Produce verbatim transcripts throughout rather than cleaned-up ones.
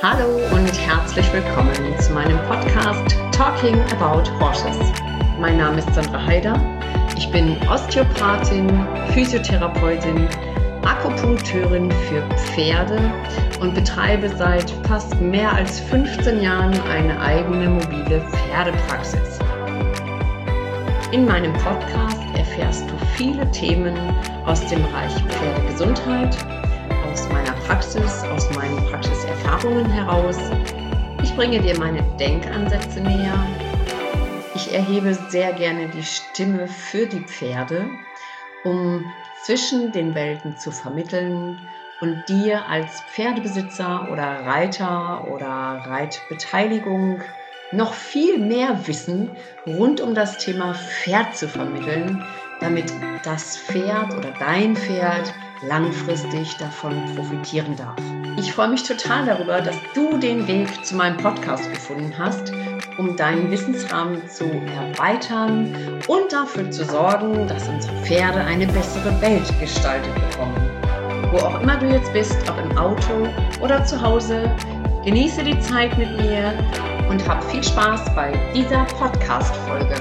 Hallo und herzlich willkommen zu meinem Podcast Talking About Horses. Mein Name ist Sandra Heider. Ich bin Osteopathin, Physiotherapeutin, Akupunkteurin für Pferde und betreibe seit fast mehr als fünfzehn Jahren eine eigene mobile Pferdepraxis. In meinem Podcast erfährst du viele Themen aus dem Bereich Pferdegesundheit, aus meiner Praxis, aus meinen Praxiserfahrungen heraus. Ich bringe dir meine Denkansätze näher. Ich erhebe sehr gerne die Stimme für die Pferde, um zwischen den Welten zu vermitteln und dir als Pferdebesitzer oder Reiter oder Reitbeteiligung noch viel mehr Wissen rund um das Thema Pferd zu vermitteln, damit das Pferd oder dein Pferd langfristig davon profitieren darf. Ich freue mich total darüber, dass du den Weg zu meinem Podcast gefunden hast, um deinen Wissensrahmen zu erweitern und dafür zu sorgen, dass unsere Pferde eine bessere Welt gestaltet bekommen. Wo auch immer du jetzt bist, ob im Auto oder zu Hause, genieße die Zeit mit mir und hab viel Spaß bei dieser Podcast-Folge.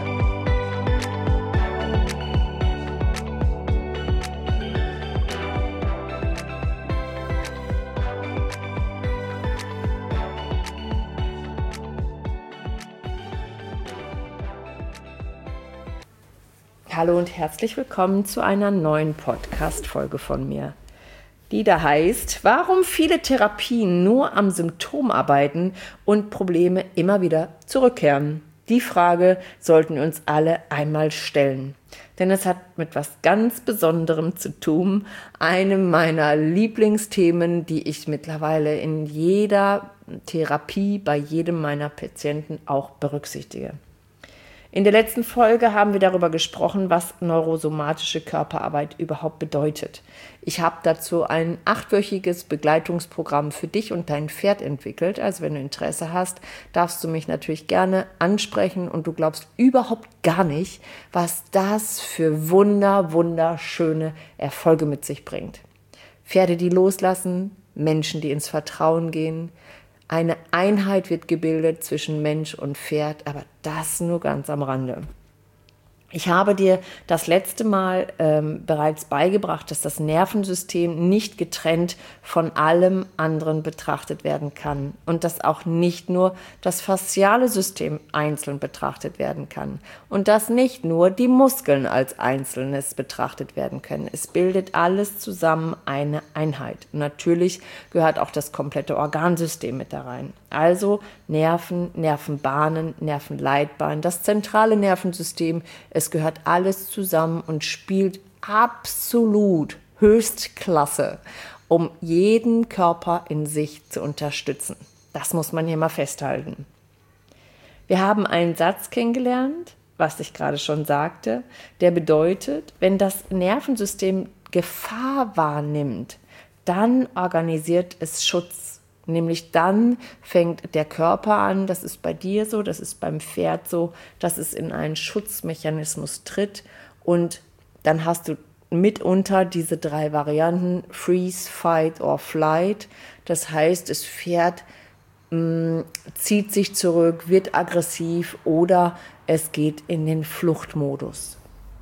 Hallo und herzlich willkommen zu einer neuen Podcast-Folge von mir, die da heißt, warum viele Therapien nur am Symptom arbeiten und Probleme immer wieder zurückkehren. Die Frage sollten wir uns alle einmal stellen, denn es hat mit was ganz Besonderem zu tun, einem meiner Lieblingsthemen, die ich mittlerweile in jeder Therapie bei jedem meiner Patienten auch berücksichtige. In der letzten Folge haben wir darüber gesprochen, was neurosomatische Körperarbeit überhaupt bedeutet. Ich habe dazu ein achtwöchiges Begleitungsprogramm für dich und dein Pferd entwickelt. Also wenn du Interesse hast, darfst du mich natürlich gerne ansprechen und du glaubst überhaupt gar nicht, was das für wunder, wunderschöne Erfolge mit sich bringt. Pferde, die loslassen, Menschen, die ins Vertrauen gehen. Eine Einheit wird gebildet zwischen Mensch und Pferd, aber das nur ganz am Rande. Ich habe dir das letzte Mal ähm, bereits beigebracht, dass das Nervensystem nicht getrennt von allem anderen betrachtet werden kann und dass auch nicht nur das fasziale System einzeln betrachtet werden kann und dass nicht nur die Muskeln als Einzelnes betrachtet werden können. Es bildet alles zusammen eine Einheit. Und natürlich gehört auch das komplette Organsystem mit da rein. Also Nerven, Nervenbahnen, Nervenleitbahnen, das zentrale Nervensystem. Es gehört alles zusammen und spielt absolut Höchstklasse, um jeden Körper in sich zu unterstützen. Das muss man hier mal festhalten. Wir haben einen Satz kennengelernt, was ich gerade schon sagte, der bedeutet, wenn das Nervensystem Gefahr wahrnimmt, dann organisiert es Schutz. Nämlich dann fängt der Körper an, das ist bei dir so, das ist beim Pferd so, dass es in einen Schutzmechanismus tritt und dann hast du mitunter diese drei Varianten, Freeze, Fight or Flight. Das heißt, das Pferd mh, zieht sich zurück, wird aggressiv oder es geht in den Fluchtmodus.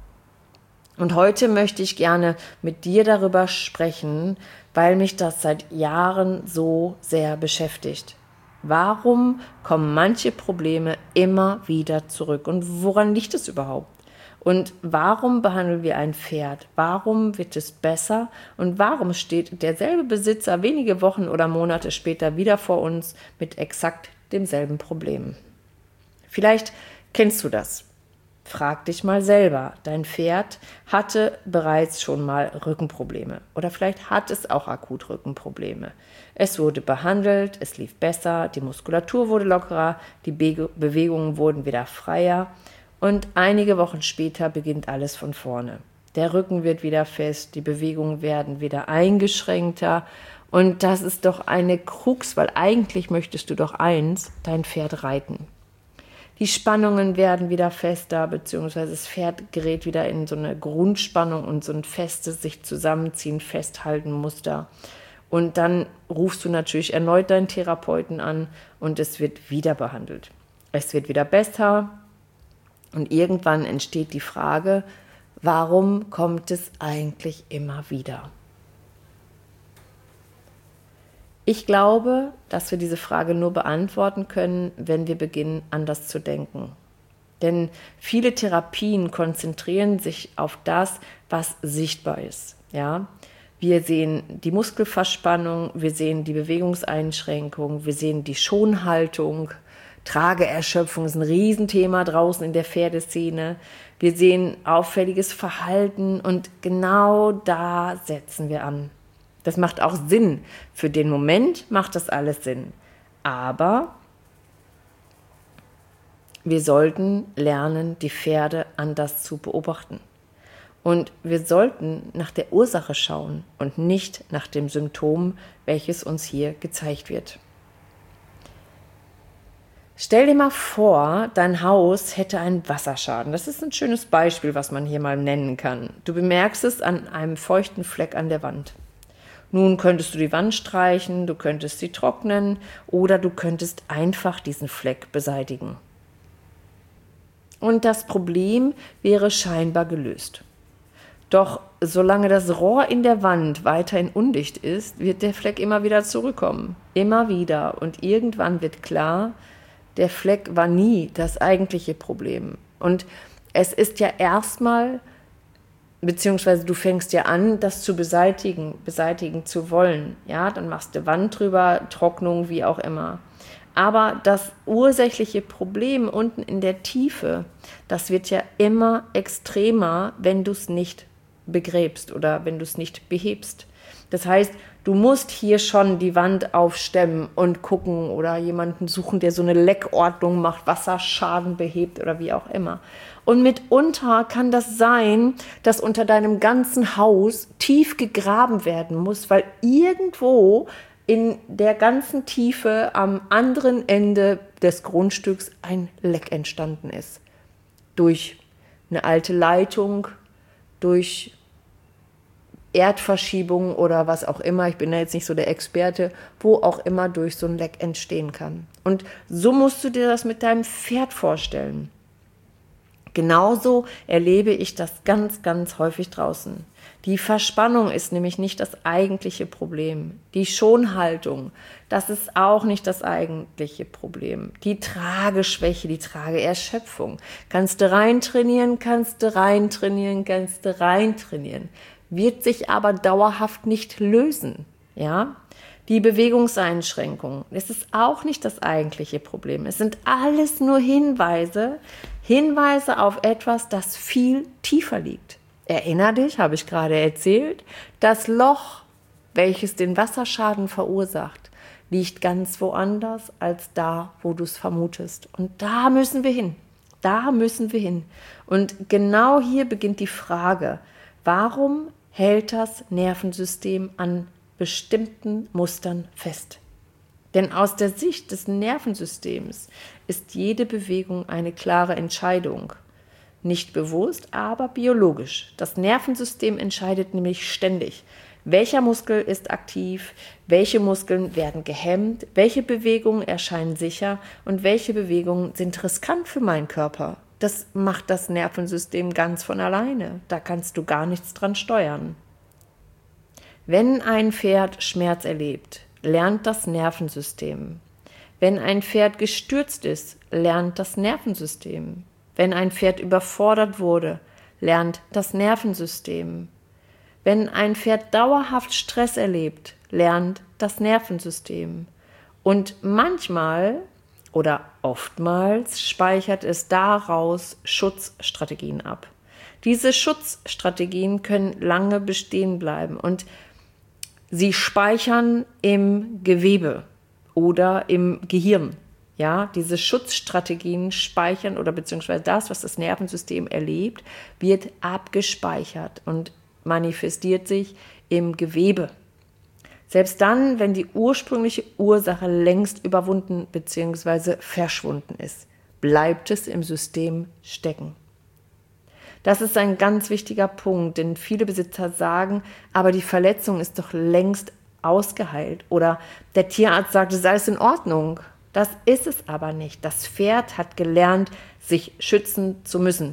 Und heute möchte ich gerne mit dir darüber sprechen, weil mich das seit Jahren so sehr beschäftigt. Warum kommen manche Probleme immer wieder zurück und woran liegt es überhaupt? Und warum behandeln wir ein Pferd? Warum wird es besser? Und warum steht derselbe Besitzer wenige Wochen oder Monate später wieder vor uns mit exakt demselben Problem? Vielleicht kennst du das. Frag dich mal selber, dein Pferd hatte bereits schon mal Rückenprobleme oder vielleicht hat es auch akut Rückenprobleme. Es wurde behandelt, es lief besser, die Muskulatur wurde lockerer, die Be- Bewegungen wurden wieder freier und einige Wochen später beginnt alles von vorne. Der Rücken wird wieder fest, die Bewegungen werden wieder eingeschränkter und das ist doch eine Krux, weil eigentlich möchtest du doch eins, dein Pferd reiten. Die Spannungen werden wieder fester, beziehungsweise das Pferd gerät wieder in so eine Grundspannung und so ein festes sich zusammenziehen, festhalten Muster. Und dann rufst du natürlich erneut deinen Therapeuten an und es wird wieder behandelt. Es wird wieder besser und irgendwann entsteht die Frage, warum kommt es eigentlich immer wieder? Ich glaube, dass wir diese Frage nur beantworten können, wenn wir beginnen, anders zu denken. Denn viele Therapien konzentrieren sich auf das, was sichtbar ist. Ja? Wir sehen die Muskelverspannung, wir sehen die Bewegungseinschränkung, wir sehen die Schonhaltung, Trageerschöpfung ist ein Riesenthema draußen in der Pferdeszene. Wir sehen auffälliges Verhalten und genau da setzen wir an. Das macht auch Sinn. Für den Moment macht das alles Sinn. Aber wir sollten lernen, die Pferde anders zu beobachten. Und wir sollten nach der Ursache schauen und nicht nach dem Symptom, welches uns hier gezeigt wird. Stell dir mal vor, dein Haus hätte einen Wasserschaden. Das ist ein schönes Beispiel, was man hier mal nennen kann. Du bemerkst es an einem feuchten Fleck an der Wand. Nun könntest du die Wand streichen, du könntest sie trocknen oder du könntest einfach diesen Fleck beseitigen. Und das Problem wäre scheinbar gelöst. Doch solange das Rohr in der Wand weiterhin undicht ist, wird der Fleck immer wieder zurückkommen. Immer wieder. Und irgendwann wird klar, der Fleck war nie das eigentliche Problem. Und es ist ja erstmal, beziehungsweise du fängst ja an, das zu beseitigen, beseitigen zu wollen. Ja, dann machst du Wand drüber, Trocknung, wie auch immer. Aber das ursächliche Problem unten in der Tiefe, das wird ja immer extremer, wenn du es nicht begräbst oder wenn du es nicht behebst. Das heißt, du musst hier schon die Wand aufstemmen und gucken oder jemanden suchen, der so eine Leckordnung macht, Wasserschaden behebt oder wie auch immer. Und mitunter kann das sein, dass unter deinem ganzen Haus tief gegraben werden muss, weil irgendwo in der ganzen Tiefe am anderen Ende des Grundstücks ein Leck entstanden ist. Durch eine alte Leitung, durch Erdverschiebung oder was auch immer, ich bin da jetzt nicht so der Experte, wo auch immer durch so ein Leck entstehen kann. Und so musst du dir das mit deinem Pferd vorstellen. Genauso erlebe ich das ganz, ganz häufig draußen. Die Verspannung ist nämlich nicht das eigentliche Problem. Die Schonhaltung, das ist auch nicht das eigentliche Problem. Die Trageschwäche, die Trageerschöpfung. Kannst du rein trainieren, kannst du rein trainieren, kannst du rein trainieren. Wird sich aber dauerhaft nicht lösen. Ja? Die Bewegungseinschränkung, das ist auch nicht das eigentliche Problem. Es sind alles nur Hinweise, Hinweise auf etwas, das viel tiefer liegt. Erinner dich, habe ich gerade erzählt, das Loch, welches den Wasserschaden verursacht, liegt ganz woanders als da, wo du es vermutest. Und da müssen wir hin. Da müssen wir hin. Und genau hier beginnt die Frage, warum hält das Nervensystem an bestimmten Mustern fest? Denn aus der Sicht des Nervensystems ist jede Bewegung eine klare Entscheidung. Nicht bewusst, aber biologisch. Das Nervensystem entscheidet nämlich ständig, welcher Muskel ist aktiv, welche Muskeln werden gehemmt, welche Bewegungen erscheinen sicher und welche Bewegungen sind riskant für meinen Körper. Das macht das Nervensystem ganz von alleine. Da kannst du gar nichts dran steuern. Wenn ein Pferd Schmerz erlebt, lernt das Nervensystem. Wenn ein Pferd gestürzt ist, lernt das Nervensystem. Wenn ein Pferd überfordert wurde, lernt das Nervensystem. Wenn ein Pferd dauerhaft Stress erlebt, lernt das Nervensystem. Und manchmal oder oftmals speichert es daraus Schutzstrategien ab. Diese Schutzstrategien können lange bestehen bleiben und sie speichern im Gewebe oder im Gehirn. Ja, diese Schutzstrategien speichern oder beziehungsweise das, was das Nervensystem erlebt, wird abgespeichert und manifestiert sich im Gewebe. Selbst dann, wenn die ursprüngliche Ursache längst überwunden bzw. verschwunden ist, bleibt es im System stecken. Das ist ein ganz wichtiger Punkt, denn viele Besitzer sagen, aber die Verletzung ist doch längst ausgeheilt. Oder der Tierarzt sagt, es ist alles in Ordnung. Das ist es aber nicht. Das Pferd hat gelernt, sich schützen zu müssen.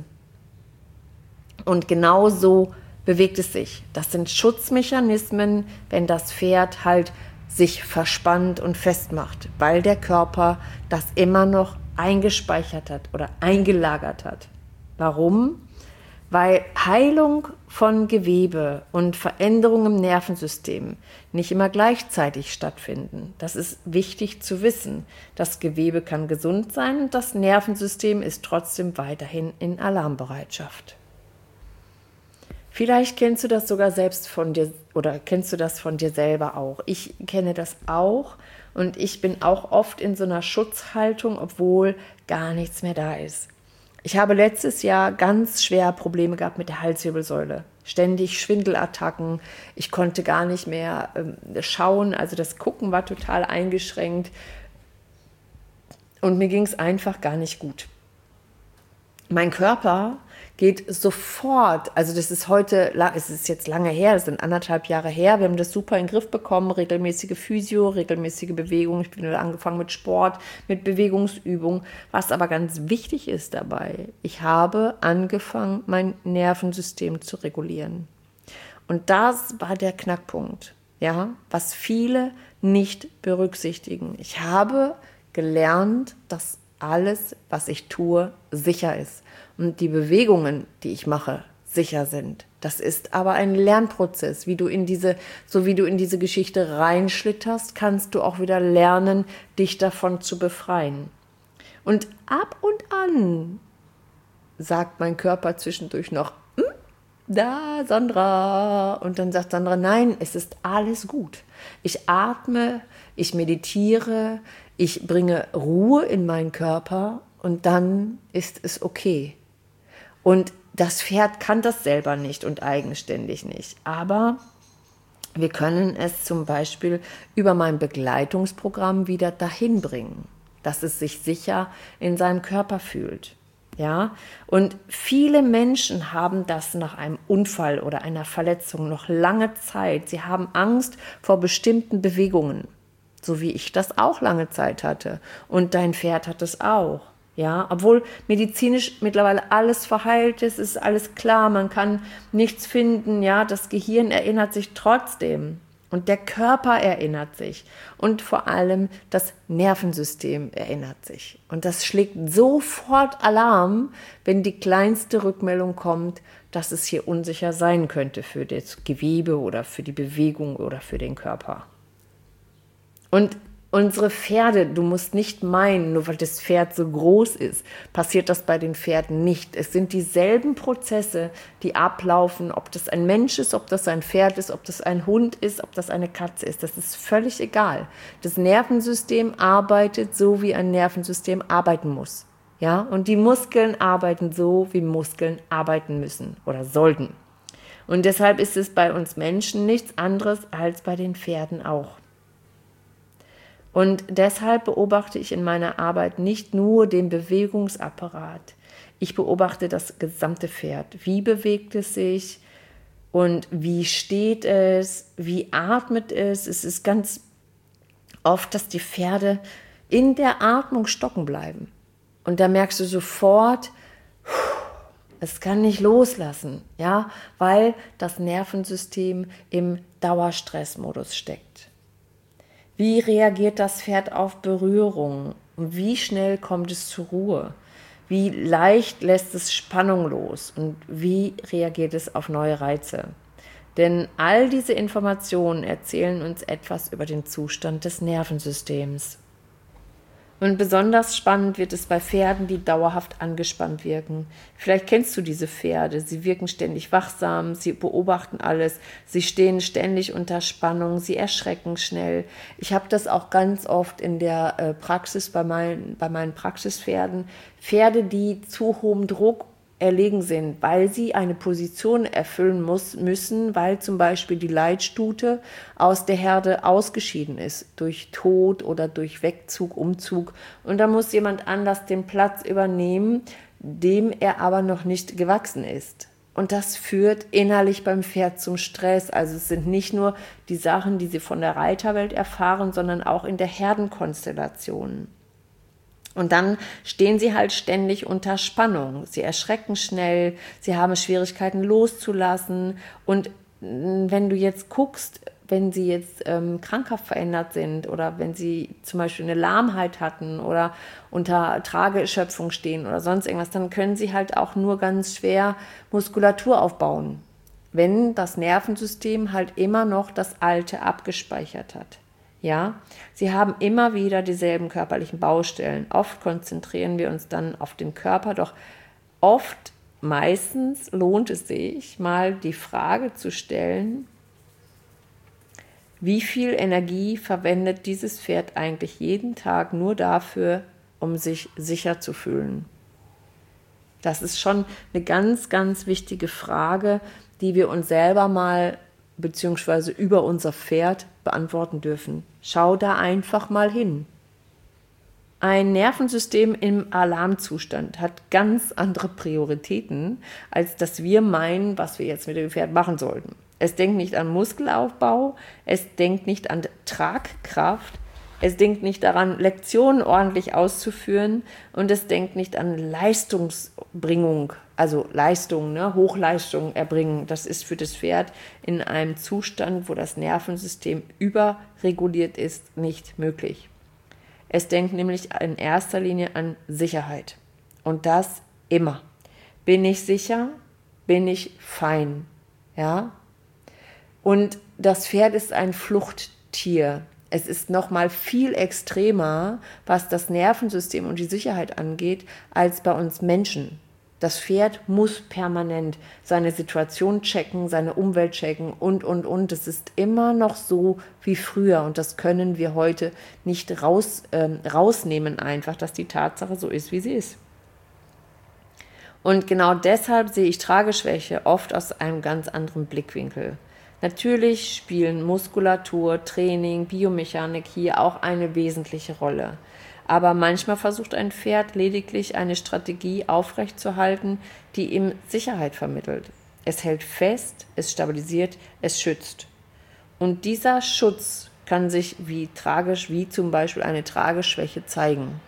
Und genau so bewegt es sich. Das sind Schutzmechanismen, wenn das Pferd halt sich verspannt und festmacht, weil der Körper das immer noch eingespeichert hat oder eingelagert hat. Warum? Weil Heilung von Gewebe und Veränderungen im Nervensystem nicht immer gleichzeitig stattfinden. Das ist wichtig zu wissen. Das Gewebe kann gesund sein und das Nervensystem ist trotzdem weiterhin in Alarmbereitschaft. Vielleicht kennst du das sogar selbst von dir oder kennst du das von dir selber auch. Ich kenne das auch und ich bin auch oft in so einer Schutzhaltung, obwohl gar nichts mehr da ist. Ich habe letztes Jahr ganz schwer Probleme gehabt mit der Halswirbelsäule. Ständig Schwindelattacken. Ich konnte gar nicht mehr ähm, schauen. Also das Gucken war total eingeschränkt. Und mir ging es einfach gar nicht gut. Mein Körper geht sofort, also das ist heute, es ist jetzt lange her, das sind anderthalb Jahre her, wir haben das super in den Griff bekommen, regelmäßige Physio, regelmäßige Bewegung, ich bin wieder angefangen mit Sport, mit Bewegungsübung, was aber ganz wichtig ist dabei, ich habe angefangen, mein Nervensystem zu regulieren. Und das war der Knackpunkt, ja, was viele nicht berücksichtigen. Ich habe gelernt, dass alles, was ich tue, sicher ist. Und die Bewegungen, die ich mache, sicher sind. Das ist aber ein Lernprozess. Wie du in diese, so wie du in diese Geschichte reinschlitterst, kannst du auch wieder lernen, dich davon zu befreien. Und ab und an sagt mein Körper zwischendurch noch, hm, da, Sandra. Und dann sagt Sandra, nein, es ist alles gut. Ich atme, ich meditiere, ich bringe Ruhe in meinen Körper und dann ist es okay. Und das Pferd kann das selber nicht und eigenständig nicht. Aber wir können es zum Beispiel über mein Begleitungsprogramm wieder dahin bringen, dass es sich sicher in seinem Körper fühlt. Ja? Und viele Menschen haben das nach einem Unfall oder einer Verletzung noch lange Zeit. Sie haben Angst vor bestimmten Bewegungen, so wie ich das auch lange Zeit hatte. Und dein Pferd hat es auch. Ja, obwohl medizinisch mittlerweile alles verheilt ist, ist alles klar, man kann nichts finden, ja, das Gehirn erinnert sich trotzdem und der Körper erinnert sich und vor allem das Nervensystem erinnert sich. Und das schlägt sofort Alarm, wenn die kleinste Rückmeldung kommt, dass es hier unsicher sein könnte für das Gewebe oder für die Bewegung oder für den Körper. Und unsere Pferde, du musst nicht meinen, nur weil das Pferd so groß ist, passiert das bei den Pferden nicht. Es sind dieselben Prozesse, die ablaufen, ob das ein Mensch ist, ob das ein Pferd ist, ob das ein Hund ist, ob das eine Katze ist. Das ist völlig egal. Das Nervensystem arbeitet so, wie ein Nervensystem arbeiten muss. Ja? Und die Muskeln arbeiten so, wie Muskeln arbeiten müssen oder sollten. Und deshalb ist es bei uns Menschen nichts anderes als bei den Pferden auch. Und deshalb beobachte ich in meiner Arbeit nicht nur den Bewegungsapparat. Ich beobachte das gesamte Pferd. Wie bewegt es sich und wie steht es, wie atmet es. Es ist ganz oft, dass die Pferde in der Atmung stocken bleiben. Und da merkst du sofort, es kann nicht loslassen, ja, weil das Nervensystem im Dauerstressmodus steckt. Wie reagiert das Pferd auf Berührung? Und wie schnell kommt es zur Ruhe? Wie leicht lässt es Spannung los? Und wie reagiert es auf neue Reize? Denn all diese Informationen erzählen uns etwas über den Zustand des Nervensystems. Und besonders spannend wird es bei Pferden, die dauerhaft angespannt wirken. Vielleicht kennst du diese Pferde. Sie wirken ständig wachsam, sie beobachten alles, sie stehen ständig unter Spannung, sie erschrecken schnell. Ich habe das auch ganz oft in der äh, Praxis bei meinen, bei meinen Praxispferden. Pferde, die zu hohem Druck erlegen sind, weil sie eine Position erfüllen muss, müssen, weil zum Beispiel die Leitstute aus der Herde ausgeschieden ist, durch Tod oder durch Wegzug, Umzug. Und da muss jemand anders den Platz übernehmen, dem er aber noch nicht gewachsen ist. Und das führt innerlich beim Pferd zum Stress. Also es sind nicht nur die Sachen, die sie von der Reiterwelt erfahren, sondern auch in der Herdenkonstellation. Und dann stehen sie halt ständig unter Spannung. Sie erschrecken schnell, sie haben Schwierigkeiten loszulassen. Und wenn du jetzt guckst, wenn sie jetzt ähm, krankhaft verändert sind oder wenn sie zum Beispiel eine Lahmheit hatten oder unter Trageerschöpfung stehen oder sonst irgendwas, dann können sie halt auch nur ganz schwer Muskulatur aufbauen, wenn das Nervensystem halt immer noch das Alte abgespeichert hat. Ja, sie haben immer wieder dieselben körperlichen Baustellen. Oft konzentrieren wir uns dann auf den Körper, doch oft, meistens lohnt es sich, mal die Frage zu stellen, wie viel Energie verwendet dieses Pferd eigentlich jeden Tag nur dafür, um sich sicher zu fühlen? Das ist schon eine ganz, ganz wichtige Frage, die wir uns selber mal beziehungsweise über unser Pferd beantworten dürfen. Schau da einfach mal hin. Ein Nervensystem im Alarmzustand hat ganz andere Prioritäten, als dass wir meinen, was wir jetzt mit dem Pferd machen sollten. Es denkt nicht an Muskelaufbau, es denkt nicht an Tragkraft, es denkt nicht daran, Lektionen ordentlich auszuführen und es denkt nicht an Leistungsbringung, also Leistung, ne, Hochleistung erbringen. Das ist für das Pferd in einem Zustand, wo das Nervensystem überreguliert ist, nicht möglich. Es denkt nämlich in erster Linie an Sicherheit und das immer. Bin ich sicher? Bin ich fein? Ja? Und das Pferd ist ein Fluchttier. Es ist noch mal viel extremer, was das Nervensystem und die Sicherheit angeht, als bei uns Menschen. Das Pferd muss permanent seine Situation checken, seine Umwelt checken und, und, und. Es ist immer noch so wie früher und das können wir heute nicht raus, äh, rausnehmen einfach, dass die Tatsache so ist, wie sie ist. Und genau deshalb sehe ich Trageschwäche oft aus einem ganz anderen Blickwinkel. Natürlich spielen Muskulatur, Training, Biomechanik hier auch eine wesentliche Rolle. Aber manchmal versucht ein Pferd lediglich eine Strategie aufrechtzuerhalten, die ihm Sicherheit vermittelt. Es hält fest, es stabilisiert, es schützt. Und dieser Schutz kann sich wie tragisch, wie zum Beispiel eine Trageschwäche zeigen.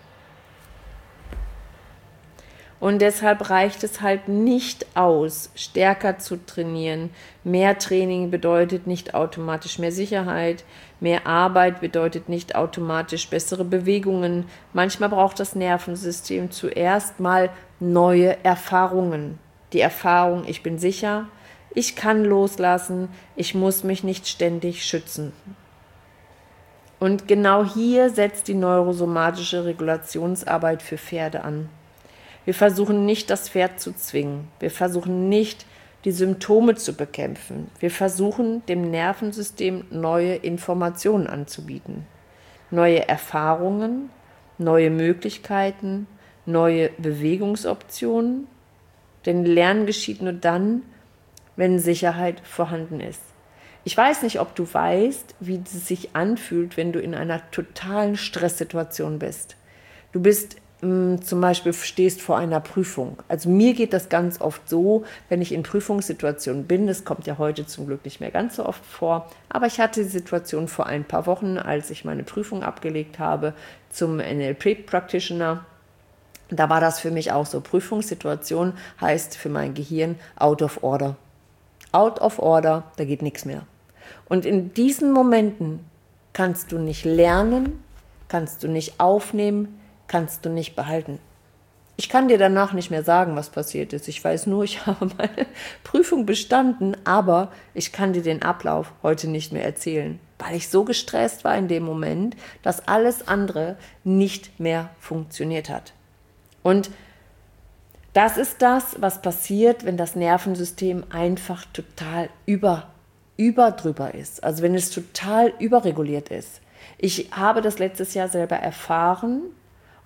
Und deshalb reicht es halt nicht aus, stärker zu trainieren. Mehr Training bedeutet nicht automatisch mehr Sicherheit. Mehr Arbeit bedeutet nicht automatisch bessere Bewegungen. Manchmal braucht das Nervensystem zuerst mal neue Erfahrungen. Die Erfahrung, ich bin sicher, ich kann loslassen, ich muss mich nicht ständig schützen. Und genau hier setzt die neurosomatische Regulationsarbeit für Pferde an. Wir versuchen nicht, das Pferd zu zwingen. Wir versuchen nicht, die Symptome zu bekämpfen. Wir versuchen, dem Nervensystem neue Informationen anzubieten. Neue Erfahrungen, neue Möglichkeiten, neue Bewegungsoptionen. Denn Lernen geschieht nur dann, wenn Sicherheit vorhanden ist. Ich weiß nicht, ob du weißt, wie es sich anfühlt, wenn du in einer totalen Stresssituation bist. Du bist zum Beispiel stehst vor einer Prüfung. Also mir geht das ganz oft so, wenn ich in Prüfungssituationen bin, das kommt ja heute zum Glück nicht mehr ganz so oft vor, aber ich hatte die Situation vor ein paar Wochen, als ich meine Prüfung abgelegt habe zum N L P-Practitioner. Da war das für mich auch so. Prüfungssituation heißt für mein Gehirn out of order. Out of order, da geht nichts mehr. Und in diesen Momenten kannst du nicht lernen, kannst du nicht aufnehmen, kannst du nicht behalten. Ich kann dir danach nicht mehr sagen, was passiert ist. Ich weiß nur, ich habe meine Prüfung bestanden, aber ich kann dir den Ablauf heute nicht mehr erzählen, weil ich so gestresst war in dem Moment, dass alles andere nicht mehr funktioniert hat. Und das ist das, was passiert, wenn das Nervensystem einfach total über, über drüber ist. Also wenn es total überreguliert ist. Ich habe das letztes Jahr selber erfahren.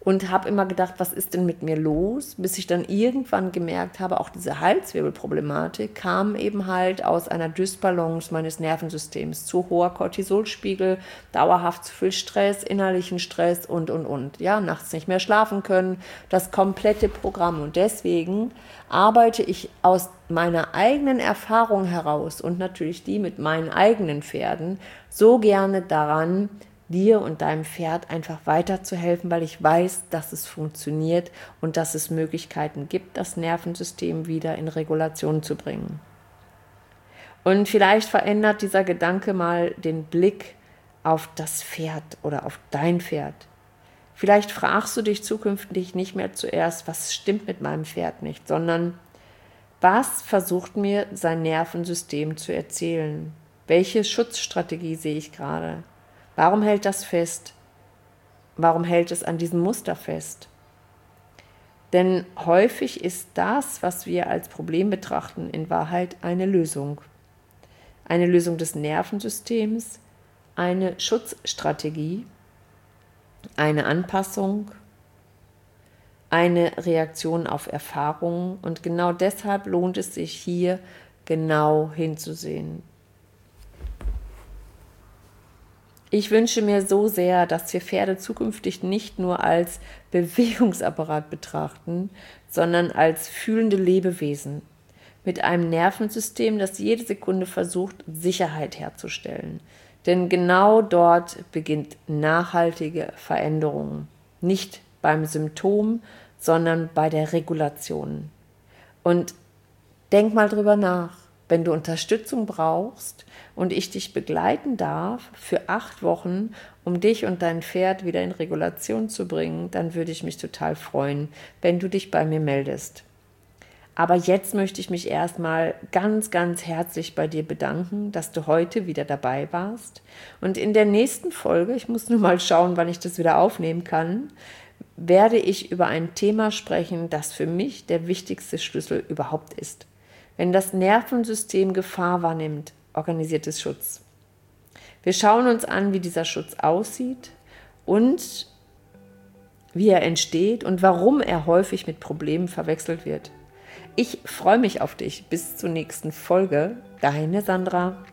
und habe immer gedacht, was ist denn mit mir los? Bis ich dann irgendwann gemerkt habe, auch diese Halswirbelproblematik kam eben halt aus einer Dysbalance meines Nervensystems. Zu hoher Cortisolspiegel, dauerhaft zu viel Stress, innerlichen Stress und, und, und. Ja, nachts nicht mehr schlafen können, das komplette Programm. Und deswegen arbeite ich aus meiner eigenen Erfahrung heraus und natürlich die mit meinen eigenen Pferden so gerne daran, dir und deinem Pferd einfach weiterzuhelfen, weil ich weiß, dass es funktioniert und dass es Möglichkeiten gibt, das Nervensystem wieder in Regulation zu bringen. Und vielleicht verändert dieser Gedanke mal den Blick auf das Pferd oder auf dein Pferd. Vielleicht fragst du dich zukünftig nicht mehr zuerst, was stimmt mit meinem Pferd nicht, sondern was versucht mir sein Nervensystem zu erzählen? Welche Schutzstrategie sehe ich gerade? Warum hält das fest? Warum hält es an diesem Muster fest? Denn häufig ist das, was wir als Problem betrachten, in Wahrheit eine Lösung. Eine Lösung des Nervensystems, eine Schutzstrategie, eine Anpassung, eine Reaktion auf Erfahrungen. Und genau deshalb lohnt es sich hier genau hinzusehen. Ich wünsche mir so sehr, dass wir Pferde zukünftig nicht nur als Bewegungsapparat betrachten, sondern als fühlende Lebewesen mit einem Nervensystem, das jede Sekunde versucht, Sicherheit herzustellen. Denn genau dort beginnt nachhaltige Veränderung. Nicht beim Symptom, sondern bei der Regulation. Und denk mal drüber nach. Wenn du Unterstützung brauchst und ich dich begleiten darf für acht Wochen, um dich und dein Pferd wieder in Regulation zu bringen, dann würde ich mich total freuen, wenn du dich bei mir meldest. Aber jetzt möchte ich mich erstmal ganz, ganz herzlich bei dir bedanken, dass du heute wieder dabei warst. Und in der nächsten Folge, ich muss nur mal schauen, wann ich das wieder aufnehmen kann, werde ich über ein Thema sprechen, das für mich der wichtigste Schlüssel überhaupt ist. Wenn das Nervensystem Gefahr wahrnimmt, organisiertes Schutz. Wir schauen uns an, wie dieser Schutz aussieht und wie er entsteht und warum er häufig mit Problemen verwechselt wird. Ich freue mich auf dich. Bis zur nächsten Folge. Deine Sandra.